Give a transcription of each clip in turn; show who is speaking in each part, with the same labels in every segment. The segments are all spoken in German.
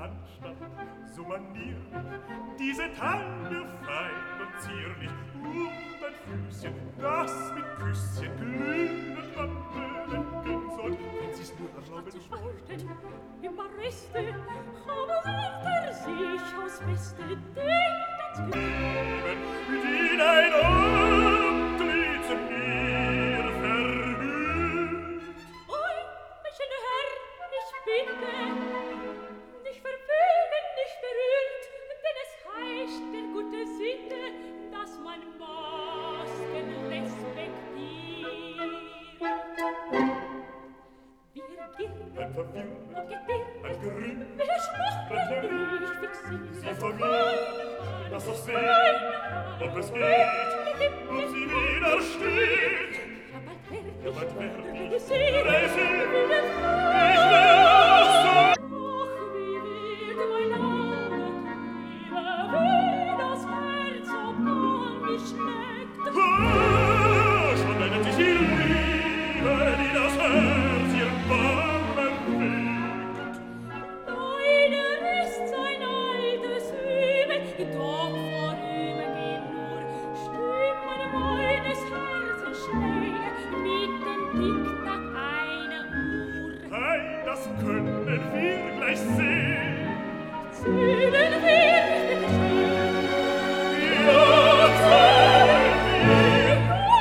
Speaker 1: Anstand, so maniert, diese Taille fein und zierlich, dein Füßchen, das mit Küsschen glühend man belenken soll, wenn sie's nur erlauben wollt.
Speaker 2: Immer Reste, aber sich aus Beste denkt
Speaker 1: Leben, die dein Antlitz mir verhüllt.
Speaker 2: Oi, mein schöner Herr, ich bitte, nicht verwögen, nicht berührt, denn es heißt der gute Sitte, dass man Masken respektiert. Wir girren
Speaker 1: Ein Verwirren,
Speaker 2: und gedirren,
Speaker 1: ein Gerümm,
Speaker 2: wir schmachten
Speaker 1: nicht
Speaker 2: fixiert.
Speaker 1: sie von mir, lass doch sehen, ob es geht, ob sie widersteht.
Speaker 2: Ja, bald werd ich,
Speaker 1: Reise,
Speaker 2: wieder
Speaker 1: ich will auch so.
Speaker 2: Ach, wie wird mein Auge wie das Herz ob mich schlägt.
Speaker 1: Schon wendet sich die Liebe, die das Herz ihr Bangen fegt.
Speaker 2: Leider ist sein altes Übel, doch vorübergehen nur Stimmen meines Herzens schläge mit dem Tick-Tack einer Uhr.
Speaker 1: Hey, das können wir gleich sehen.
Speaker 2: Zählen wir, ich bitte schön.
Speaker 1: Ja, zählen wir.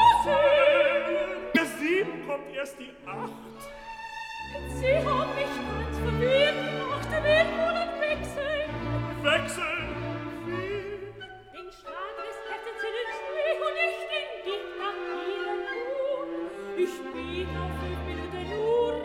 Speaker 1: Der 7 kommt erst die 8.
Speaker 2: Sie haben mich ganz verwirrt gemacht, wir wollen wechseln.
Speaker 1: Wechseln, wie?
Speaker 2: Den Schlag des Herzens in See und ich den Tick-Tack ihrer Uhr. Ich spiel auf 5 Minuten nur.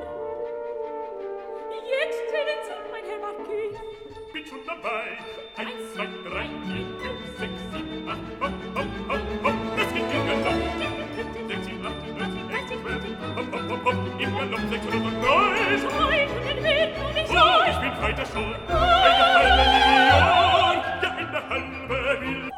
Speaker 2: Jetzt zählen Sie, mein Herr Marquis.
Speaker 1: Bin schon dabei. 1, 2, 3, 4, 5, 6, 7, 8. Hopp, hopp, hopp, hopp. Es geht im Galopp. 6, 7, 8, 9, 10, 11, 12. Hopp, hopp, hopp, hopp. Im Galopp 609.
Speaker 2: Schreien können wir noch nicht
Speaker 1: Oh, ich
Speaker 2: sein.
Speaker 1: bin weiter schon. Eine halbe Million. Ja, eine halbe Million.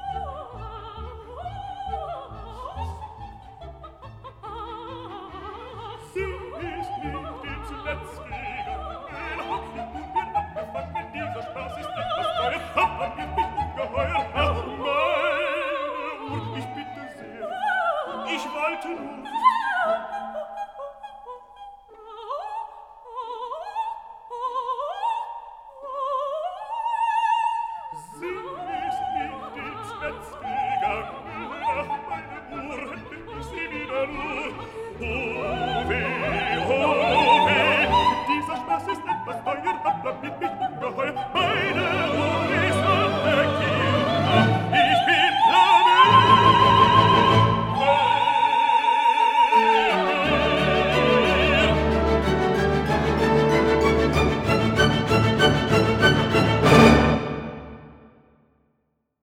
Speaker 1: Sie ist nicht ins Netz gegangen. Hat sie nun angefangen, dieser Spaß ist etwas teuer. Aber mir mich ungeheuer, Herr, meine Uhr, ich bitte sehr. Ich wollte nur. Sie ist nicht ins Netz gegangen. Ach, meine Uhr, hätte ich sie wieder nur. Oh,